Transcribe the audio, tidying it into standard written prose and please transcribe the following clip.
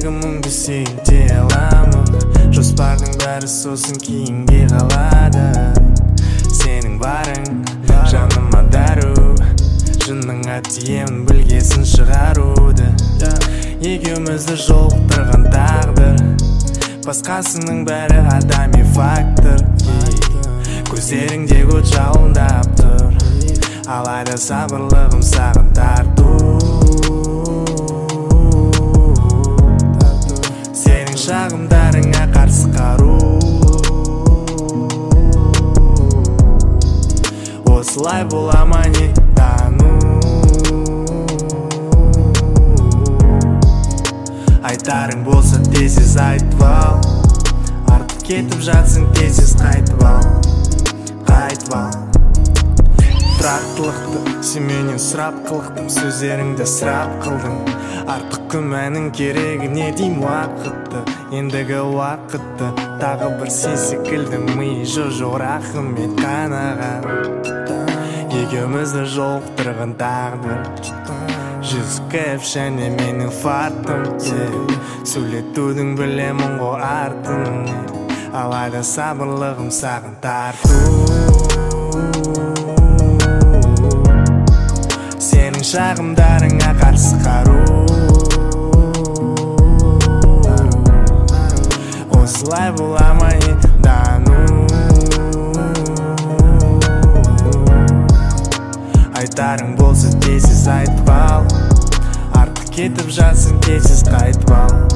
мұңды сейілте аламын. Жоспардың бәрі сосын кейінге қалады. Сенің барың жаныма дәру, жыныңа тиемін білгесін шығаруды. Екеумізді жолықтырған тағдыр, басқасының бәрі адами фактор. Көздеріңде от жалындап тұр, алайда сабырлығым саған тарту. Сенің шағымдарыңа қарсы қару, осылай бола ма не тану. Айтарың болса тез айтып ал, артып кетіп жатсың тез қайтып ал. Тұрақтылықты сен менен сұрап қылықтым, сөздеріңді сұрап қылдың. Артық күмәнің керегі не дейм уақытты, ендігі уақытты тағы бір сен секілді миы жоқ рахмет қанаған. Екеумізді жолықтырған тағдыр, жүзіп және менің фартым. Сөйлетудің білемін ғой артын, алайда сабырлығым саған тарту. Сенің шағымдарыңа қарсы қару, осылай бола ма не тану. Айтарың болса тез айтып ал, артық кетіп жатсың тез қайтып ал.